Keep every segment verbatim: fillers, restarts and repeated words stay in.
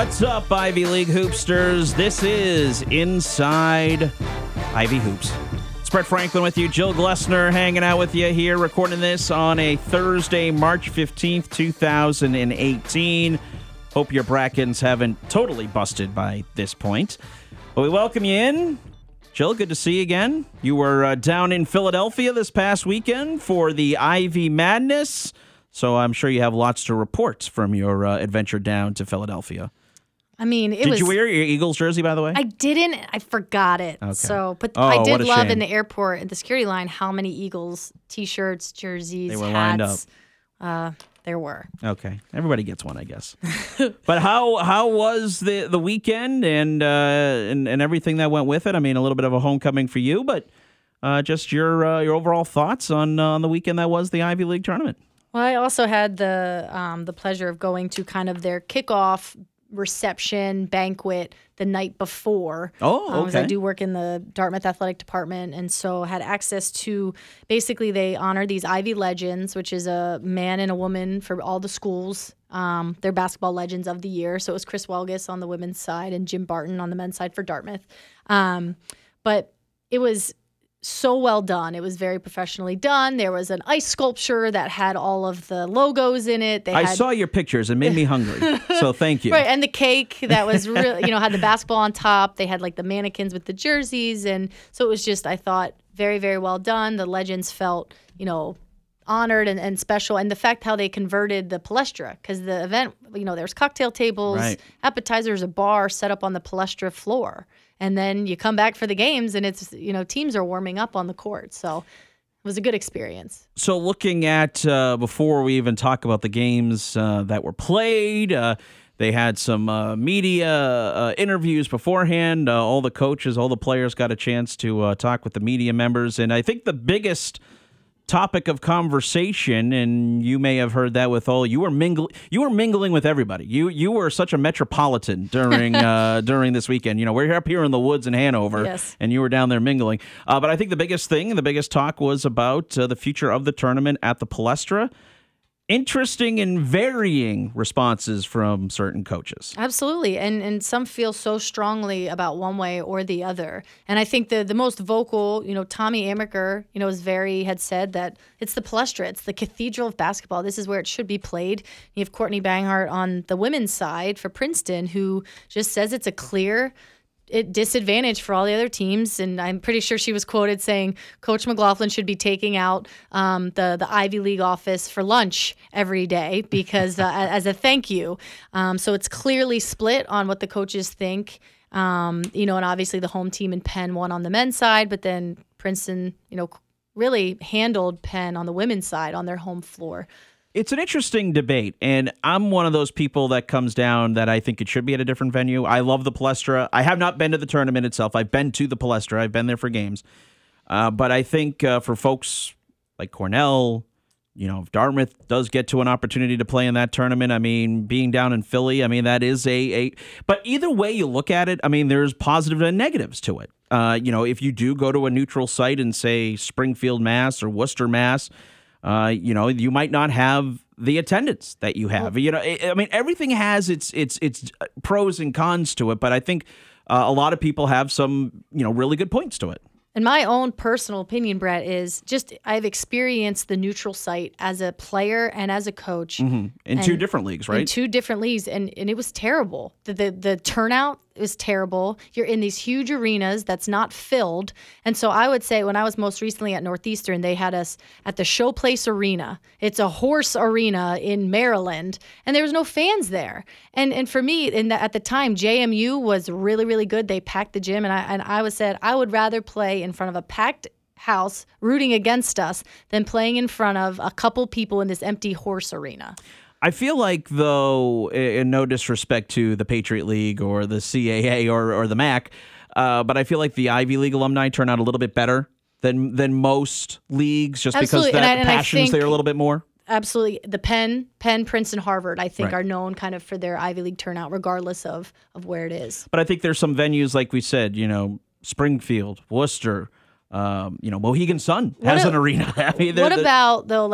What's up, Ivy League hoopsters? This is Inside Ivy Hoops. It's Brett Franklin with you. Jill Glessner hanging out with you here, recording this on a Thursday, March fifteenth, twenty eighteen. Hope your brackets haven't totally busted by this point. But we welcome you in. Jill, good to see you again. You were uh, down in Philadelphia this past weekend for the Ivy Madness, so I'm sure you have lots to report from your uh, adventure down to Philadelphia. I mean, it did was... you wear your Eagles jersey, by the way? I didn't. I forgot it. Okay. So, but Oh, I what did a love shame. in the airport at the security line how many Eagles T-shirts, jerseys, They were hats. lined up. Uh, there were. Okay, everybody gets one, I guess. But how how was the, the weekend and, uh, and and everything that went with it? I mean, a little bit of a homecoming for you, but uh, just your uh, your overall thoughts on uh, on the weekend that was the Ivy League tournament. Well, I also had the um, the pleasure of going to kind of their kickoff reception banquet the night before. Oh, Um, 'cause I okay. do work in the Dartmouth Athletic Department, and so had access to, basically they honor these Ivy Legends, which is a man and a woman for all the schools. Um, they're basketball legends of the year. So it was Chris Welgus on the women's side and Jim Barton on the men's side for Dartmouth. Um, but it was so well done. It was very professionally done. There was an ice sculpture that had all of the logos in it. They I had, saw your pictures. It made me hungry, so thank you. Right, and the cake that was really, you know, had the basketball on top. They had like the mannequins with the jerseys, and so it was just, I thought, very, very well done. The legends felt, you know, honored and, and special, and the fact how they converted the Palestra, because the event, you know, there's cocktail tables, Right. appetizers, a bar set up on the Palestra floor, and then you come back for the games, and it's, you know, teams are warming up on the court, so it was a good experience. So looking at, uh, before we even talk about the games uh, that were played, uh, they had some uh, media uh, interviews beforehand. Uh, all the coaches, all the players got a chance to uh, talk with the media members. And I think the biggest topic of conversation, and you may have heard that with all, you were mingling, you were mingling with everybody. You you were such a metropolitan during uh, during this weekend. You know, we're up here in the woods in Hanover, Yes. and you were down there mingling. Uh, but I think the biggest thing and the biggest talk was about uh, the future of the tournament at the Palestra. Interesting and varying responses from certain coaches. Absolutely. And and some feel so strongly about one way or the other. And I think the the most vocal, you know, Tommy Amaker, you know, is very, had said that it's the Palestra, it's the cathedral of basketball. This is where it should be played. You have Courtney Banghart on the women's side for Princeton, who just says it's a clear it disadvantage for all the other teams, and I'm pretty sure she was quoted saying Coach McLaughlin should be taking out um, the the Ivy League office for lunch every day because uh, as a thank you. Um, so it's clearly split on what the coaches think. Um, you know, and obviously the home team in Penn won on the men's side, but then Princeton, you know, really handled Penn on the women's side on their home floor. It's an interesting debate, and I'm one of those people that comes down that I think it should be at a different venue. I love the Palestra. I have not been to the tournament itself. I've been to the Palestra. I've been there for games. Uh, but I think uh, for folks like Cornell, you know, if Dartmouth does get to an opportunity to play in that tournament, I mean, being down in Philly, I mean, that is a... a but either way you look at it, I mean, there's positive and negatives to it. Uh, you know, if you do go to a neutral site in, say, Springfield, Mass or Worcester, Mass, Uh, you know, you might not have the attendance that you have. You know, I I mean, everything has its its its pros and cons to it, but I think uh, a lot of people have some, you know, really good points to it. And my own personal opinion, Brett, is just I've experienced the neutral site as a player and as a coach. Mm-hmm. In two different leagues, right? In two different leagues, and, and it was terrible. The, the the turnout is terrible. You're in these huge arenas that's not filled. And so I would say when I was most recently at Northeastern, they had us at the Showplace Arena. It's a horse arena in Maryland, and there was no fans there. And and for me, in the, at the time, J M U was really, really good. They packed the gym, and I and I was said I would rather play in front of a packed house rooting against us than playing in front of a couple people in this empty horse arena. I feel like, though, in no disrespect to the Patriot League or the C A A or, or the M A C, uh, but I feel like the Ivy League alumni turn out a little bit better than than most leagues, just Absolutely. because that And I- and I passion's think- there a little bit more. Absolutely. The Penn, Penn, Princeton, Harvard, I think, Right. are known kind of for their Ivy League turnout, regardless of, of where it is. But I think there's some venues, like we said, you know, Springfield, Worcester, um, you know, Mohegan Sun has What a- an arena. I mean, they're- What they're- about, though, like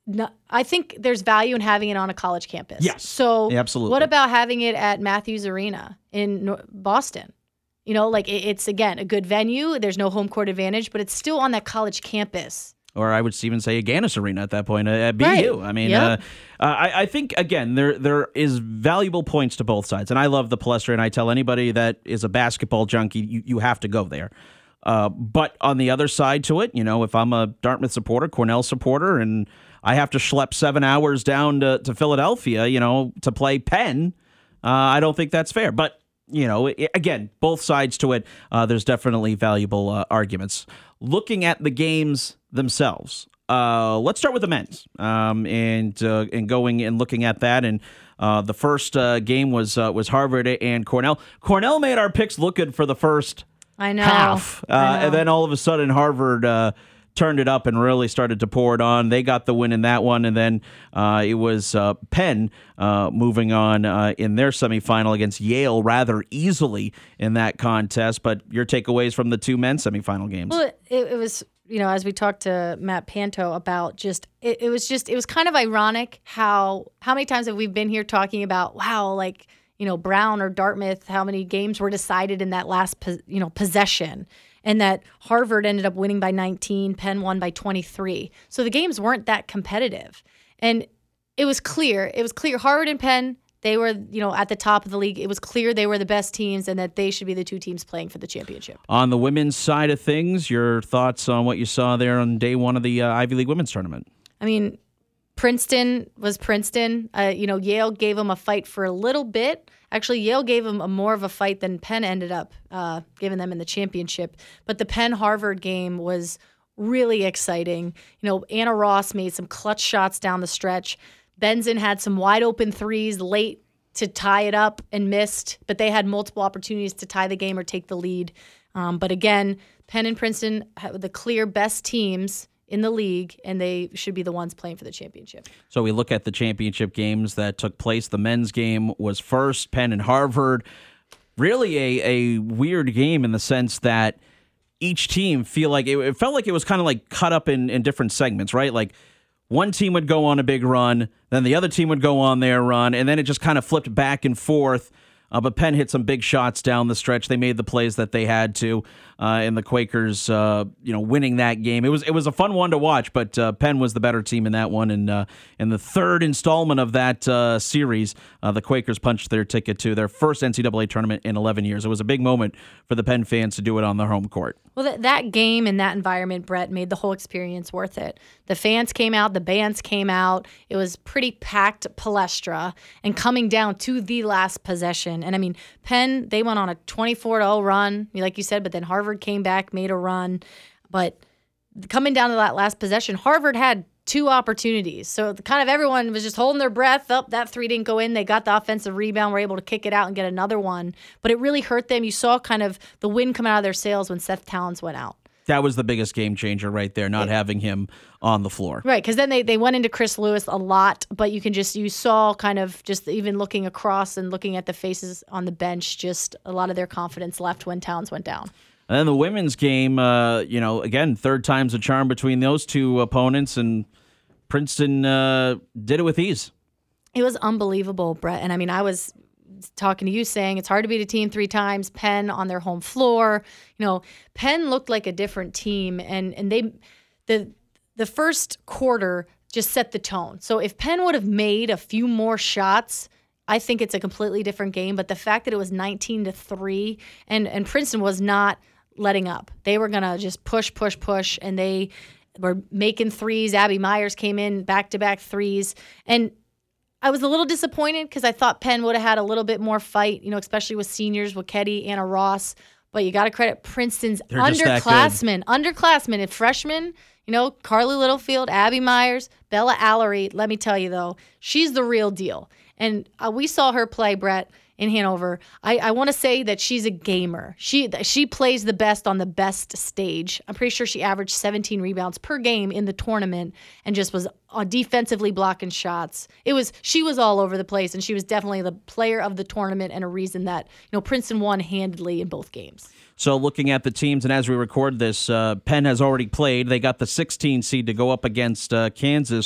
no, I think there's value in having it on a college campus. Yes, So absolutely. what about having it at Matthews Arena in Nor- Boston? You know, like it, it's, again, a good venue. There's no home court advantage, but it's still on that college campus. Or I would even say Agganis Arena at that point uh, at B U. Right. I mean, Yep. uh, uh, I, I think, again, there there is valuable points to both sides. And I love the Palestra, and I tell anybody that is a basketball junkie, you, you have to go there. Uh, but on the other side to it, you know, if I'm a Dartmouth supporter, Cornell supporter, and I have to schlep seven hours down to, to Philadelphia, you know, to play Penn, uh, I don't think that's fair. But, you know, it, again, both sides to it, uh, there's definitely valuable uh, arguments. Looking at the games themselves, uh, let's start with the men's, um, and uh, and going and looking at that. And uh, the first uh, game was uh, was Harvard and Cornell. Cornell made our picks look good for the first I know. half, uh, I know. and then all of a sudden Harvard uh, turned it up and really started to pour it on. They got the win in that one, and then uh, it was uh, Penn uh, moving on uh, in their semifinal against Yale rather easily in that contest. But your takeaways from the two men's semifinal games? Well, it, it was, you know, as we talked to Matt Panto about just, it, it was just, it was kind of ironic how, how many times have we been here talking about, wow, like, you know, Brown or Dartmouth, how many games were decided in that last, you know, possession, and that Harvard ended up winning by nineteen, Penn won by twenty-three. So the games weren't that competitive. And it was clear, it was clear Harvard and Penn, they were, you know, at the top of the league. It was clear they were the best teams and that they should be the two teams playing for the championship. On the women's side of things, your thoughts on what you saw there on day one of the uh, Ivy League women's tournament? I mean, Princeton was Princeton. Uh, you know, Yale gave them a fight for a little bit. Actually, Yale gave them a more of a fight than Penn ended up uh, giving them in the championship. But the Penn-Harvard game was really exciting. You know, Anna Ross made some clutch shots down the stretch. Benzin had some wide open threes late to tie it up and missed, but they had multiple opportunities to tie the game or take the lead. Um, but again, Penn and Princeton have the clear best teams in the league, and they should be the ones playing for the championship. So we look at the championship games that took place. The men's game was first, Penn and Harvard. Really a, a weird game in the sense that each team feel like it, it felt like it was kind of like cut up in, in different segments, right? Like one team would go on a big run, then the other team would go on their run, and then it just kind of flipped back and forth. Uh, but Penn hit some big shots down the stretch. They made the plays that they had to, uh, and the Quakers, uh, you know, winning that game. It was it was a fun one to watch, but uh, Penn was the better team in that one. And uh, in the third installment of that uh, series, uh, the Quakers punched their ticket to their first N C double A tournament in eleven years. It was a big moment for the Penn fans to do it on their home court. Well, that, that game and that environment, Brett, made the whole experience worth it. The fans came out, the bands came out. It was pretty packed Palestra, and coming down to the last possession. And I mean, Penn, they went on a twenty-four to oh run, like you said, but then Harvard came back, made a run. But coming down to that last possession, Harvard had two opportunities. So kind of everyone was just holding their breath. Up, oh, that three didn't go in. They got the offensive rebound, were able to kick it out and get another one. But it really hurt them. You saw kind of the wind come out of their sails when Seth Towns went out. That was the biggest game changer right there, not yeah. having him on the floor. Right, because then they, they went into Chris Lewis a lot, but you can just, you saw kind of just even looking across and looking at the faces on the bench, just a lot of their confidence left when Towns went down. And then the women's game, uh, you know, again, third time's a charm between those two opponents, and Princeton uh, did it with ease. It was unbelievable, Brett. And I mean, I was talking to you saying it's hard to beat a team three times. Penn on their home floor. You know, Penn looked like a different team, and and they the the first quarter just set the tone. So if Penn would have made a few more shots, I think it's a completely different game. But the fact that it was nineteen to three, and and Princeton was not letting up. They were gonna just push, push, push, and they were making threes. Abby Myers came in back-to-back threes, and I was a little disappointed because I thought Penn would have had a little bit more fight, you know, especially with seniors, Waketi, Anna Ross. But you got to credit Princeton's They're underclassmen, underclassmen and freshmen. You know, Carly Littlefield, Abby Myers, Bella Allery. Let me tell you though, she's the real deal. And uh, we saw her play, Brett, in Hanover. I, I want to say that she's a gamer. She she plays the best on the best stage. I'm pretty sure she averaged seventeen rebounds per game in the tournament and just was uh, defensively blocking shots. It was she was all over the place, and she was definitely the player of the tournament and a reason that, you know, Princeton won handedly in both games. So looking at the teams, and as we record this, uh, Penn has already played. They got the sixteen seed to go up against uh, Kansas.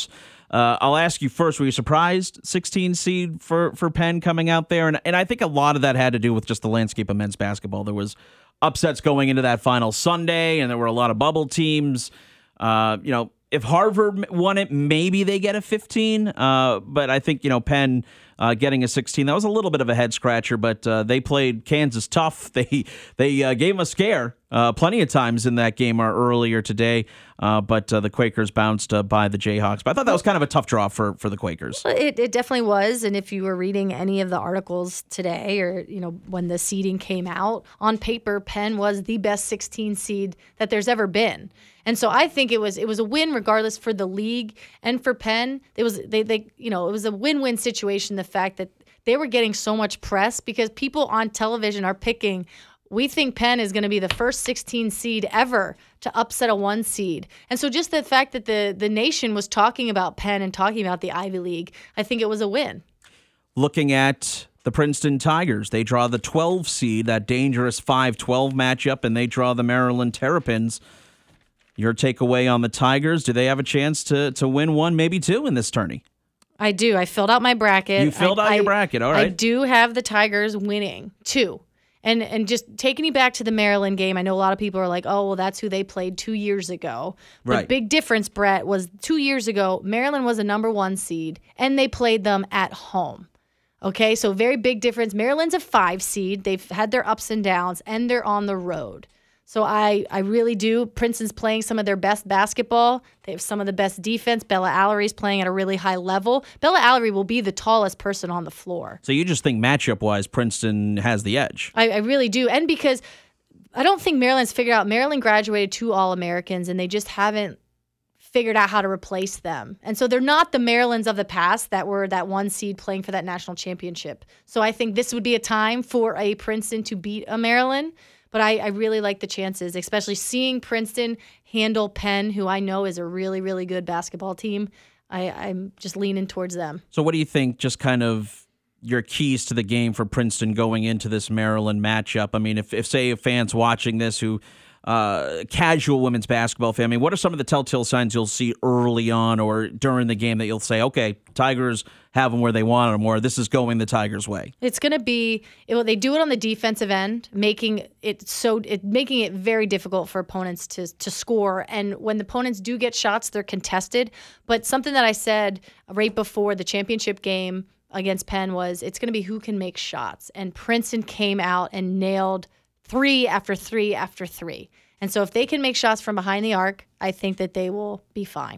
Uh, I'll ask you first, were you surprised sixteen seed for, for Penn coming out there? And, and I think a lot of that had to do with just the landscape of men's basketball. There was upsets going into that final Sunday, and there were a lot of bubble teams. Uh, you know, if Harvard won it, maybe they get a fifteen. Uh, but I think, you know, Penn uh, getting a sixteen, that was a little bit of a head scratcher, but uh, they played Kansas tough. They they uh, gave them a scare uh, plenty of times in that game uh, earlier today, uh, but uh, the Quakers bounced uh, by the Jayhawks. But I thought that was kind of a tough draw for, for the Quakers. It, it definitely was, and if you were reading any of the articles today or, you know, when the seeding came out, on paper, Penn was the best sixteen seed that there's ever been. And so I think it was it was a win regardless for the league and for Penn. It was they they you know it was a win-win situation. The fact that they were getting so much press because people on television are picking. We think Penn is going to be the first sixteen seed ever to upset a one seed. And so just the fact that the the nation was talking about Penn and talking about the Ivy League, I think it was a win. Looking at the Princeton Tigers, they draw the twelve seed, that dangerous five twelve matchup, and they draw the Maryland Terrapins. Your takeaway on the Tigers, do they have a chance to to win one, maybe two in this tourney? I do. I filled out my bracket. You filled I, out I, your bracket, all right. I do have the Tigers winning, two. And and just taking you back to the Maryland game, I know a lot of people are like, oh, well, that's who they played two years ago. But right. Big difference, Brett, was two years ago, Maryland was a number one seed, and they played them at home. Okay, so very big difference. Maryland's a five seed. They've had their ups and downs, and they're on the road. So I, I really do. Princeton's playing some of their best basketball. They have some of the best defense. Bella Allery's playing at a really high level. Bella Allery will be the tallest person on the floor. So you just think matchup-wise, Princeton has the edge? I, I really do. And because I don't think Maryland's figured out. Maryland graduated two All-Americans, and they just haven't figured out how to replace them. And so they're not the Marylands of the past that were that one seed playing for that national championship. So I think this would be a time for a Princeton to beat a Maryland. But I, I really like the chances, especially seeing Princeton handle Penn, who I know is a really, really good basketball team. I, I'm just leaning towards them. So what do you think, just kind of your keys to the game for Princeton going into this Maryland matchup? I mean, if, if say, a fans watching this who uh, casual women's basketball fan, I mean, what are some of the telltale signs you'll see early on or during the game that you'll say, okay, Tigers have them where they want them, or this is going the Tigers' way? It's going to be, it, they do it on the defensive end, making it so it making it very difficult for opponents to to score. And when the opponents do get shots, they're contested. But something that I said right before the championship game against Penn was it's going to be who can make shots. And Princeton came out and nailed three after three after three. And so if they can make shots from behind the arc, I think that they will be fine.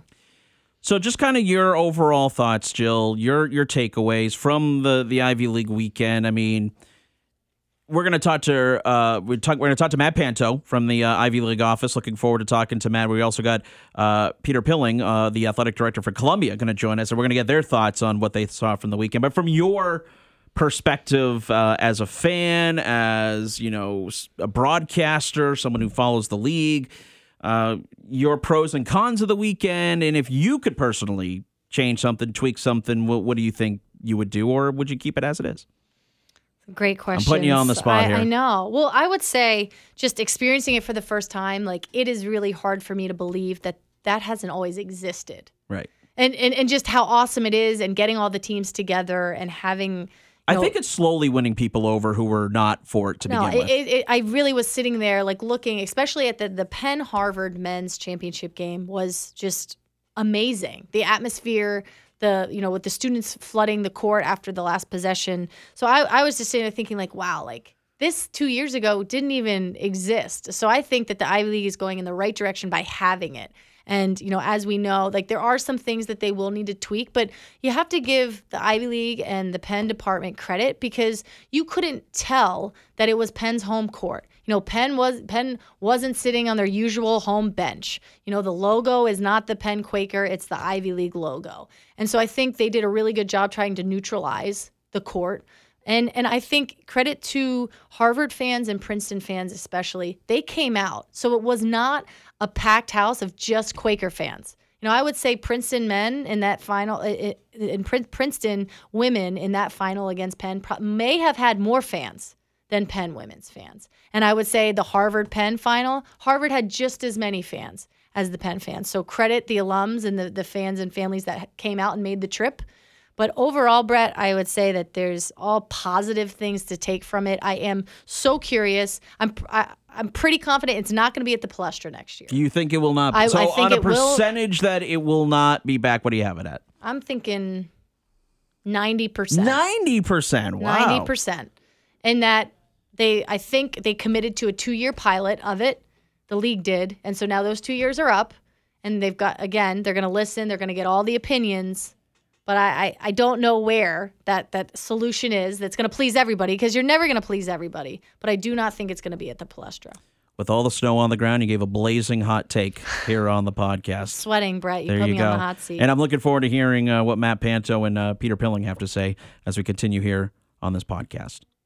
So just kind of your overall thoughts, Jill, your your takeaways from the, the Ivy League weekend. I mean, we're going to talk to uh, we're, talk, we're going to talk to Matt Panto from the uh, Ivy League office. Looking forward to talking to Matt. We also got uh, Peter Pilling, uh, the athletic director for Columbia, going to join us, and we're going to get their thoughts on what they saw from the weekend. But from your perspective uh, as a fan, as you know, a broadcaster, someone who follows the league, uh, your pros and cons of the weekend, and if you could personally change something, tweak something, what, what do you think you would do, or would you keep it as it is? Great question. I'm putting you on the spot I, here. I know. Well, I would say just experiencing it for the first time, like it is really hard for me to believe that that hasn't always existed. Right. And and, and just how awesome it is, and getting all the teams together and having. I know, think it's slowly winning people over who were not for it to no, begin with. It, it, I really was sitting there like looking, especially at the, the Penn-Harvard men's championship game was just amazing. The atmosphere, the you know, with the students flooding the court after the last possession. So I, I was just sitting there thinking like, wow, like this two years ago didn't even exist. So I think that the Ivy League is going in the right direction by having it. And, you know, as we know, like there are some things that they will need to tweak, but you have to give the Ivy League and the Penn department credit because you couldn't tell that it was Penn's home court. You know, Penn was Penn wasn't sitting on their usual home bench. You know, the logo is not the Penn Quaker, it's the Ivy League logo. And so I think they did a really good job trying to neutralize the court. And and I think credit to Harvard fans and Princeton fans especially, they came out. So it was not a packed house of just Quaker fans. You know, I would say Princeton men in that final, and Princeton women in that final against Penn may have had more fans than Penn women's fans. And I would say the Harvard-Penn final, Harvard had just as many fans as the Penn fans. So credit the alums and the, the fans and families that came out and made the trip. But overall, Brett, I would say that there's all positive things to take from it. I am so curious. I'm I, I'm pretty confident it's not going to be at the Palestra next year. Do you think it will not? Be? I, So I think on a it will- percentage that it will not be back, what do you have it at? I'm thinking ninety percent. ninety percent. Wow. ninety percent. And that they, I think they committed to a two-year pilot of it. The league did. And so now those two years are up. And they've got, again, they're going to listen. They're going to get all the opinions. But I, I, I don't know where that, that solution is that's going to please everybody, because you're never going to please everybody. But I do not think it's going to be at the Palestra. With all the snow on the ground, you gave a blazing hot take here on the podcast. Sweating, Brett. You There put you me go. on the hot seat. And I'm looking forward to hearing uh, what Matt Panto and uh, Peter Pilling have to say as we continue here on this podcast.